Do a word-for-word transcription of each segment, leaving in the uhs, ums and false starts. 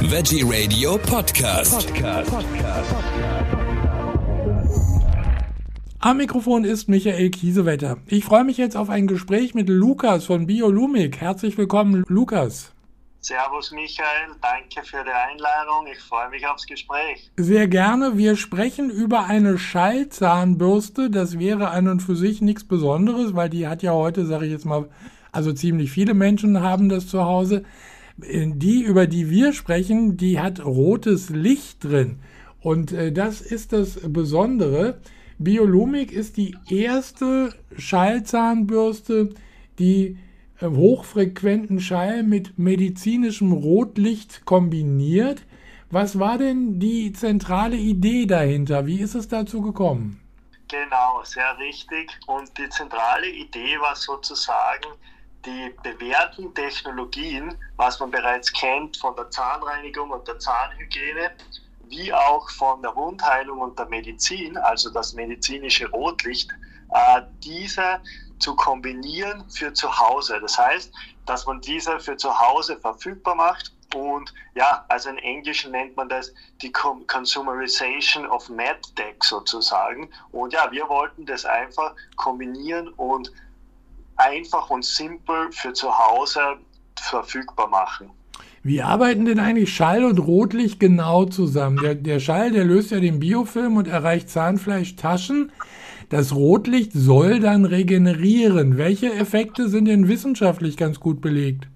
Veggie Radio Podcast. Podcast. Am Mikrofon ist Michael Kiesewetter. Ich freue mich jetzt auf ein Gespräch mit Lukas von Biolumig. Herzlich willkommen, Lukas. Servus Michael, danke für die Einladung. Ich freue mich aufs Gespräch. Sehr gerne. Wir sprechen über eine Schallzahnbürste. Das wäre an und für sich nichts Besonderes, weil die hat ja heute, sage ich jetzt mal, also ziemlich viele Menschen haben das zu Hause. Die, über die wir sprechen, die hat rotes Licht drin. Und äh, das ist das Besondere. Biolumig ist die erste Schallzahnbürste, die äh, hochfrequenten Schall mit medizinischem Rotlicht kombiniert. Was war denn die zentrale Idee dahinter? Wie ist es dazu gekommen? Genau, sehr richtig. Und die zentrale Idee war sozusagen, die bewährten Technologien, was man bereits kennt von der Zahnreinigung und der Zahnhygiene, wie auch von der Wundheilung und der Medizin, also das medizinische Rotlicht, äh, diese zu kombinieren für zu Hause. Das heißt, dass man diese für zu Hause verfügbar macht und ja, also im Englischen nennt man das die Consumerization of MedTech sozusagen. Und ja, wir wollten das einfach kombinieren und einfach und simpel für zu Hause verfügbar machen. Wie arbeiten denn eigentlich Schall und Rotlicht genau zusammen? Der, der Schall, der löst ja den Biofilm und erreicht Zahnfleischtaschen. Das Rotlicht soll dann regenerieren. Welche Effekte sind denn wissenschaftlich ganz gut belegt?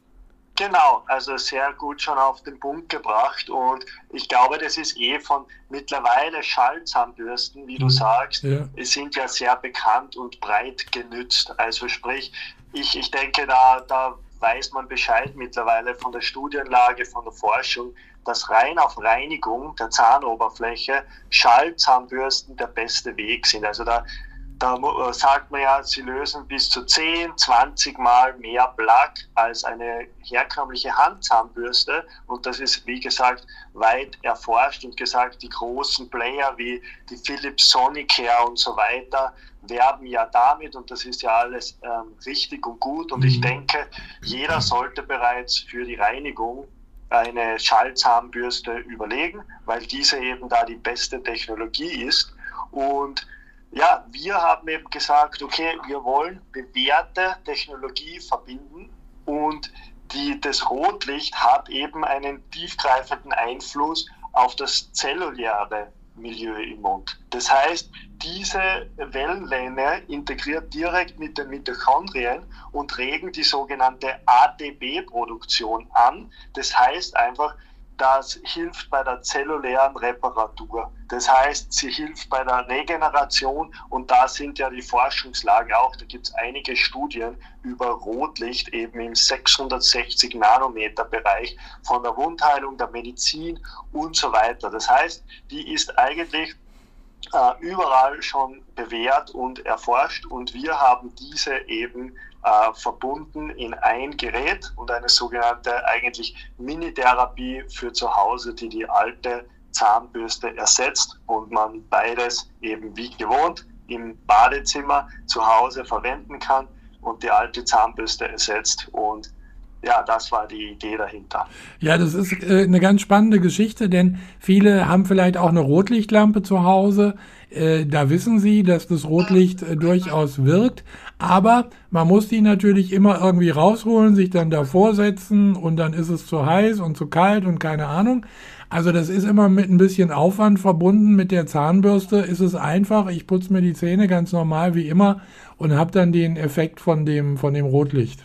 Genau, also sehr gut schon auf den Punkt gebracht und ich glaube, das ist eh von mittlerweile Schallzahnbürsten, wie du sagst, ja. sind ja sehr bekannt und breit genützt. Also sprich, ich, ich denke, da, da weiß man Bescheid mittlerweile von der Studienlage, von der Forschung, dass rein auf Reinigung der Zahnoberfläche Schallzahnbürsten der beste Weg sind. Also da Da sagt man ja, sie lösen bis zu zehn, zwanzig Mal mehr Plaque als eine herkömmliche Handzahnbürste. Und das ist, wie gesagt, weit erforscht und gesagt, die großen Player wie die Philips Sonicare und so weiter werben ja damit und das ist ja alles ähm, richtig und gut. Und ich denke, jeder sollte bereits für die Reinigung eine Schallzahnbürste überlegen, weil diese eben da die beste Technologie ist. Und ja, wir haben eben gesagt, okay, wir wollen bewährte Technologie verbinden und die, das Rotlicht hat eben einen tiefgreifenden Einfluss auf das zelluläre Milieu im Mund. Das heißt, diese Wellenlänge integriert direkt mit den Mitochondrien und regen die sogenannte A T P-Produktion an. Das heißt einfach, das hilft bei der zellulären Reparatur. Das heißt, sie hilft bei der Regeneration und da sind ja die Forschungslagen auch. Da gibt es einige Studien über Rotlicht eben im sechshundertsechzig Nanometer Bereich von der Wundheilung, der Medizin und so weiter. Das heißt, die ist eigentlich äh, überall schon bewährt und erforscht und wir haben diese eben Äh, verbunden in ein Gerät und eine sogenannte eigentlich Mini-Therapie für zu Hause, die die alte Zahnbürste ersetzt und man beides eben wie gewohnt im Badezimmer zu Hause verwenden kann und die alte Zahnbürste ersetzt und ja, das war die Idee dahinter. Ja, das ist äh, eine ganz spannende Geschichte, denn viele haben vielleicht auch eine Rotlichtlampe zu Hause. Äh, da wissen sie, dass das Rotlicht äh, durchaus wirkt. Aber man muss die natürlich immer irgendwie rausholen, sich dann davor setzen und dann ist es zu heiß und zu kalt und keine Ahnung. Also das ist immer mit ein bisschen Aufwand verbunden. Mit der Zahnbürste ist es einfach. Ich putze mir die Zähne ganz normal wie immer und habe dann den Effekt von dem, von dem Rotlicht.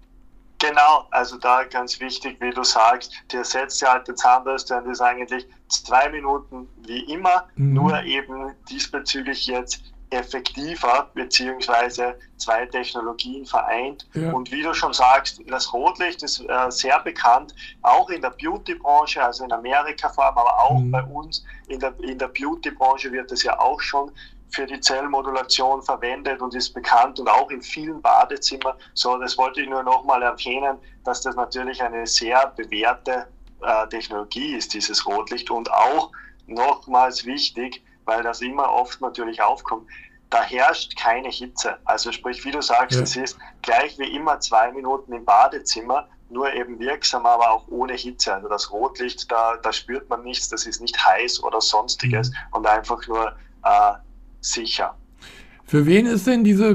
Genau, also da ganz wichtig, wie du sagst, die ersetzt die alte Zahnbürste und ist eigentlich zwei Minuten wie immer, mhm. nur eben diesbezüglich jetzt effektiver, beziehungsweise zwei Technologien vereint. Ja. Und wie du schon sagst, das Rotlicht ist äh, sehr bekannt, auch in der Beauty-Branche, also in Amerika vor allem, aber auch mhm. bei uns in der, in der Beauty-Branche wird es ja auch schon für die Zellmodulation verwendet und ist bekannt und auch in vielen Badezimmern. So, das wollte ich nur nochmal erwähnen, dass das natürlich eine sehr bewährte äh, Technologie ist, dieses Rotlicht. Und auch nochmals wichtig, weil das immer oft natürlich aufkommt, da herrscht keine Hitze. Also sprich, wie du sagst, ja. es ist gleich wie immer zwei Minuten im Badezimmer, nur eben wirksam, aber auch ohne Hitze. Also das Rotlicht, da, da spürt man nichts, das ist nicht heiß oder sonstiges und einfach nur äh, sicher. Für wen ist denn diese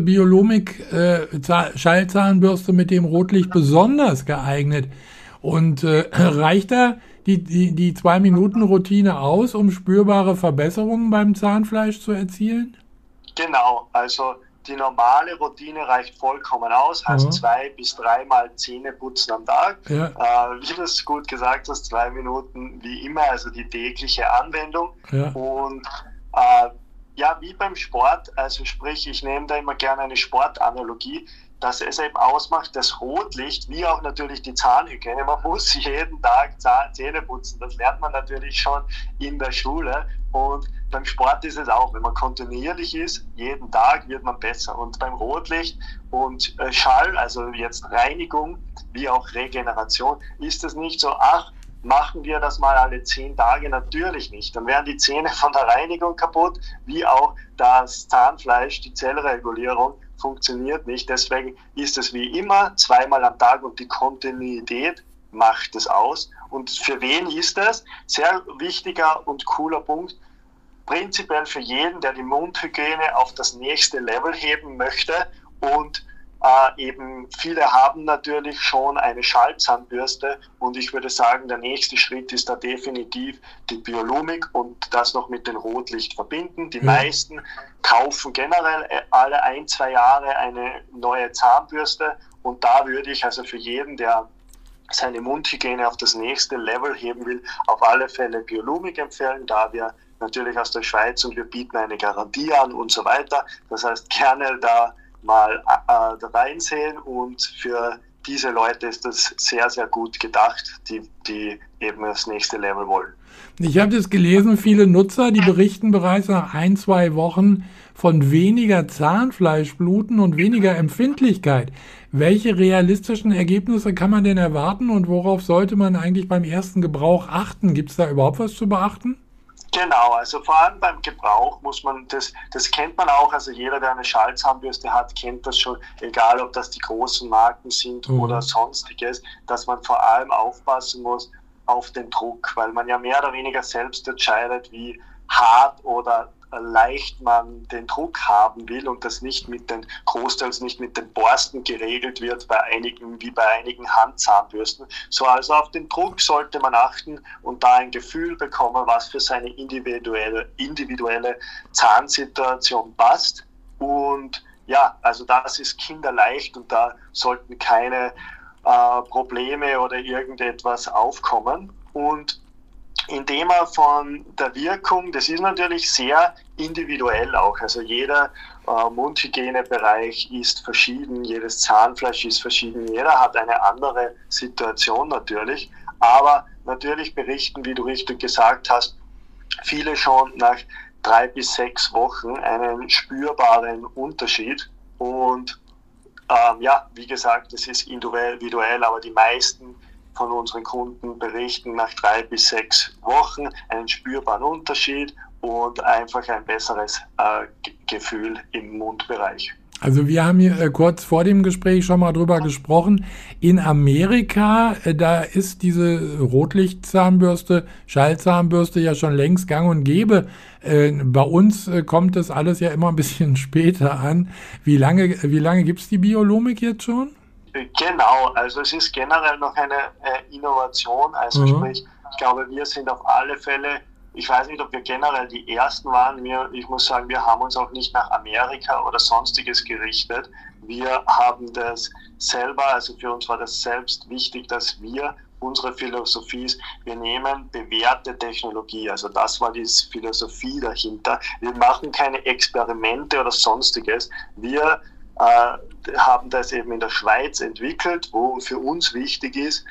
Biolomik-Schallzahnbürste äh, mit dem Rotlicht besonders geeignet? Und äh, reicht da die, die, die zwei-Minuten-Routine aus, um spürbare Verbesserungen beim Zahnfleisch zu erzielen? Genau, also die normale Routine reicht vollkommen aus, heißt mhm. zwei bis dreimal Zähne putzen am Tag. Ja. Äh, wie du es gut gesagt hast, zwei Minuten wie immer, also die tägliche Anwendung. Ja. Und äh, ja, wie beim Sport, also sprich, ich nehme da immer gerne eine Sportanalogie, dass es eben ausmacht, das Rotlicht, wie auch natürlich die Zahnhygiene, man muss jeden Tag Zähne putzen, das lernt man natürlich schon in der Schule und beim Sport ist es auch, wenn man kontinuierlich ist, jeden Tag wird man besser und beim Rotlicht und äh, Schall, also jetzt Reinigung, wie auch Regeneration, ist es nicht so, ach, machen wir das mal alle zehn Tage? Natürlich nicht. Dann wären die Zähne von der Reinigung kaputt, wie auch das Zahnfleisch, die Zellregulierung funktioniert nicht. Deswegen ist es wie immer zweimal am Tag und die Kontinuität macht es aus. Und für wen ist das? Sehr wichtiger und cooler Punkt. Prinzipiell für jeden, der die Mundhygiene auf das nächste Level heben möchte und Äh, eben viele haben natürlich schon eine Schallzahnbürste und ich würde sagen, der nächste Schritt ist da definitiv die Biolomik und das noch mit dem Rotlicht verbinden. Die ja. meisten kaufen generell alle ein, zwei Jahre eine neue Zahnbürste und da würde ich also für jeden, der seine Mundhygiene auf das nächste Level heben will, auf alle Fälle Biolomik empfehlen, da wir natürlich aus der Schweiz und wir bieten eine Garantie an und so weiter. Das heißt, gerne da mal äh, reinsehen und für diese Leute ist das sehr, sehr gut gedacht, die, die eben das nächste Level wollen. Ich habe das gelesen, viele Nutzer, die berichten bereits nach ein, zwei Wochen von weniger Zahnfleischbluten und weniger Empfindlichkeit. Welche realistischen Ergebnisse kann man denn erwarten und worauf sollte man eigentlich beim ersten Gebrauch achten? Gibt es da überhaupt was zu beachten? Genau, also vor allem beim Gebrauch muss man, das, das kennt man auch, also jeder, der eine Schallzahnbürste hat, kennt das schon, egal ob das die großen Marken sind mhm. oder sonstiges, dass man vor allem aufpassen muss auf den Druck, weil man ja mehr oder weniger selbst entscheidet, wie hart oder leicht man den Druck haben will und das nicht mit den, großteils nicht mit den Borsten geregelt wird, bei einigen, wie bei einigen Handzahnbürsten. So, also auf den Druck sollte man achten und da ein Gefühl bekommen, was für seine individuelle, individuelle Zahnsituation passt. Und ja, also das ist kinderleicht und da sollten keine äh, Probleme oder irgendetwas aufkommen. Und in Thema von der Wirkung, das ist natürlich sehr individuell auch. Also jeder äh, Mundhygienebereich ist verschieden, jedes Zahnfleisch ist verschieden, jeder hat eine andere Situation natürlich. Aber natürlich berichten, wie du richtig gesagt hast, viele schon nach drei bis sechs Wochen einen spürbaren Unterschied. Und ähm, ja, wie gesagt, das ist individuell, aber die meisten von unseren Kunden berichten nach drei bis sechs Wochen einen spürbaren Unterschied und einfach ein besseres äh, G- Gefühl im Mundbereich. Also wir haben hier äh, kurz vor dem Gespräch schon mal drüber gesprochen. In Amerika, äh, da ist diese Rotlichtzahnbürste, Schallzahnbürste ja schon längst gang und gäbe. Äh, bei uns äh, kommt das alles ja immer ein bisschen später an. Wie lange, wie lange gibt es die Biolomik jetzt schon? Genau, also es ist generell noch eine äh, Innovation, also mhm. sprich, ich glaube, wir sind auf alle Fälle, ich weiß nicht, ob wir generell die Ersten waren, wir, ich muss sagen, wir haben uns auch nicht nach Amerika oder sonstiges gerichtet, wir haben das selber, also für uns war das selbst wichtig, dass wir, unsere Philosophie ist, wir nehmen bewährte Technologie, also das war die Philosophie dahinter, wir machen keine Experimente oder sonstiges, wir äh, haben das eben in der Schweiz entwickelt, wo für uns wichtig ist,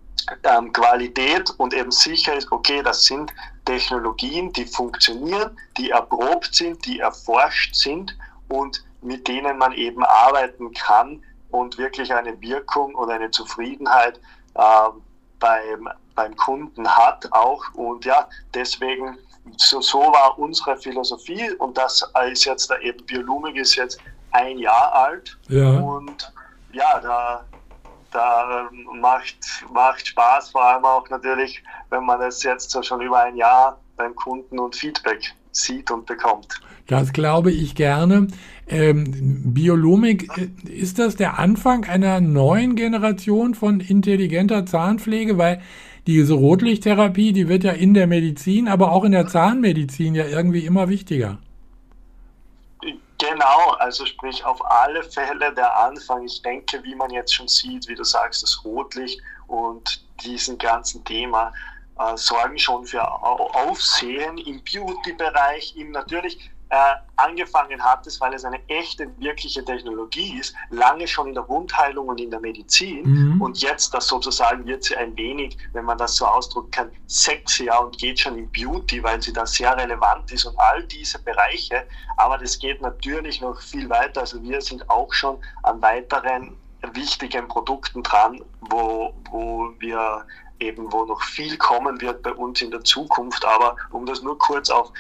ähm, Qualität und eben sicher ist, okay, das sind Technologien, die funktionieren, die erprobt sind, die erforscht sind und mit denen man eben arbeiten kann und wirklich eine Wirkung und eine Zufriedenheit äh, beim, beim Kunden hat auch. Und ja, deswegen so, so war unsere Philosophie und das ist jetzt da eben, Biolumig ist jetzt ein Jahr alt ja. und ja, da, da macht, macht Spaß, vor allem auch natürlich, wenn man das jetzt so schon über ein Jahr beim Kunden und Feedback sieht und bekommt. Das glaube ich gerne. Ähm, Biolumig, ist das der Anfang einer neuen Generation von intelligenter Zahnpflege? Weil diese Rotlichttherapie, die wird ja in der Medizin, aber auch in der Zahnmedizin ja irgendwie immer wichtiger. Genau, also sprich auf alle Fälle der Anfang. Ich denke, wie man jetzt schon sieht, wie du sagst, das Rotlicht und diesen ganzen Thema äh, sorgen schon für Aufsehen im Beauty-Bereich, im natürlich äh, angefangen hat es, weil es eine echte, wirkliche Technologie ist, lange schon in der Wundheilung und in der Medizin mhm. und jetzt das sozusagen wird sie ein wenig, wenn man das so ausdrücken kann, sexier und geht schon in Beauty, weil sie da sehr relevant ist und all diese Bereiche, aber das geht natürlich noch viel weiter, also wir sind auch schon an weiteren wichtigen Produkten dran, wo, wo wir eben, wo noch viel kommen wird bei uns in der Zukunft, aber um das nur kurz auf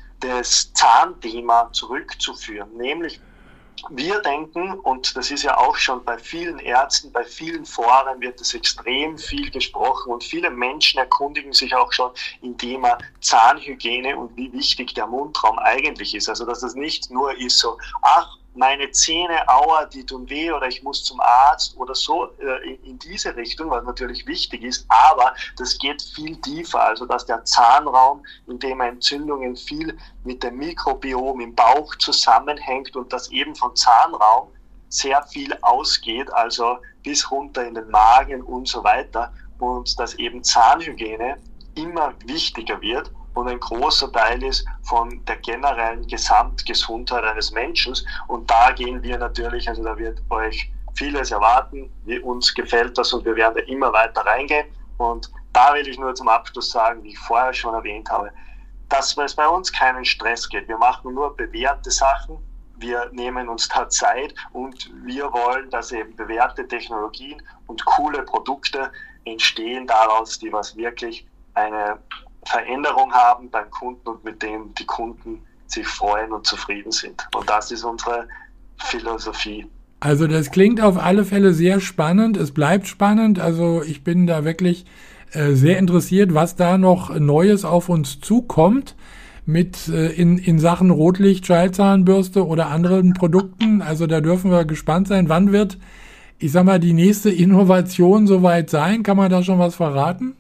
das Zahnthema zurückzuführen, nämlich wir denken, und das ist ja auch schon bei vielen Ärzten, bei vielen Foren wird es extrem viel gesprochen und viele Menschen erkundigen sich auch schon im Thema Zahnhygiene und wie wichtig der Mundraum eigentlich ist. Also dass das nicht nur ist so, ach, meine Zähne, aua, die tun weh oder ich muss zum Arzt oder so äh, in, in diese Richtung, was natürlich wichtig ist, aber das geht viel tiefer, also dass der Zahnraum, in dem Entzündungen viel mit dem Mikrobiom im Bauch zusammenhängt und dass eben von Zahnraum sehr viel ausgeht, also bis runter in den Magen und so weiter und dass eben Zahnhygiene immer wichtiger wird und ein großer Teil ist von der generellen Gesamtgesundheit eines Menschen. Und da gehen wir natürlich, also da wird euch vieles erwarten, wie uns gefällt das und wir werden da immer weiter reingehen. Und da will ich nur zum Abschluss sagen, wie ich vorher schon erwähnt habe, dass es bei uns keinen Stress geht. Wir machen nur bewährte Sachen, wir nehmen uns da Zeit und wir wollen, dass eben bewährte Technologien und coole Produkte entstehen daraus, die was wirklich eine Veränderung haben beim Kunden und mit denen die Kunden sich freuen und zufrieden sind. Und das ist unsere Philosophie. Also das klingt auf alle Fälle sehr spannend. Es bleibt spannend. Also ich bin da wirklich äh, sehr interessiert, was da noch Neues auf uns zukommt mit äh, in, in Sachen Rotlicht, Schallzahnbürste oder anderen Produkten. Also da dürfen wir gespannt sein. Wann wird, ich sag mal, die nächste Innovation soweit sein? Kann man da schon was verraten?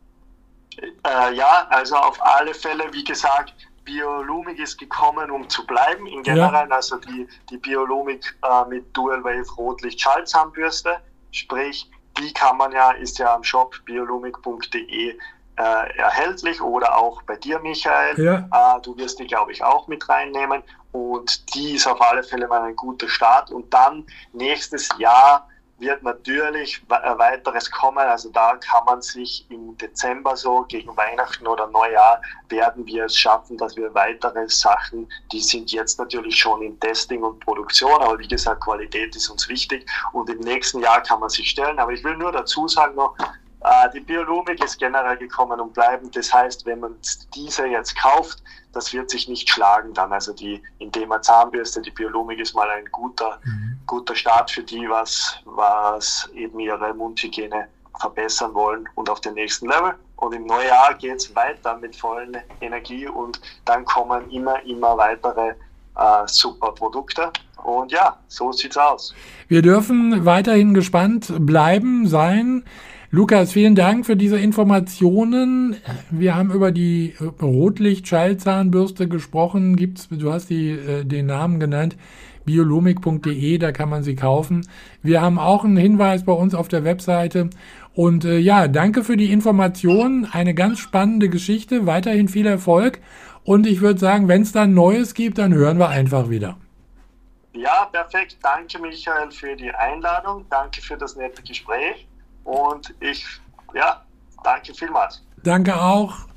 Äh, ja, also auf alle Fälle, wie gesagt, Biolumig ist gekommen, um zu bleiben. In generell, ja. Also die, die Biolumig äh, mit Dual Wave Rotlicht Schallzahnbürste, sprich, die kann man ja, ist ja am Shop biolumig punkt de äh, erhältlich oder auch bei dir, Michael. Ja. Äh, du wirst die, glaube ich, auch mit reinnehmen und die ist auf alle Fälle mal ein guter Start und dann nächstes Jahr wird natürlich weiteres kommen, also da kann man sich im Dezember so gegen Weihnachten oder Neujahr werden wir es schaffen, dass wir weitere Sachen, die sind jetzt natürlich schon in Testing und Produktion, aber wie gesagt, Qualität ist uns wichtig und im nächsten Jahr kann man sich stellen, aber ich will nur dazu sagen noch, die Biolumig ist generell gekommen und bleiben. Das heißt, wenn man diese jetzt kauft, das wird sich nicht schlagen dann. Also die, indem man Zahnbürste, die Biolumig ist mal ein guter, mhm. guter Start für die, was, was eben ihre Mundhygiene verbessern wollen und auf den nächsten Level. Und im Neujahr geht es weiter mit vollen Energie und dann kommen immer, immer weitere äh, super Produkte. Und ja, so sieht's aus. Wir dürfen weiterhin gespannt bleiben, sein. Lukas, vielen Dank für diese Informationen. Wir haben über die Rotlicht-Schallzahnbürste gesprochen. Gibt's, du hast die, äh, den Namen genannt, biolumig punkt de, da kann man sie kaufen. Wir haben auch einen Hinweis bei uns auf der Webseite. Und äh, ja, danke für die Informationen. Eine ganz spannende Geschichte. Weiterhin viel Erfolg. Und ich würde sagen, wenn es dann Neues gibt, dann hören wir einfach wieder. Ja, perfekt. Danke, Michael, für die Einladung. Danke für das nette Gespräch. Und ich, ja, danke vielmals. Danke auch.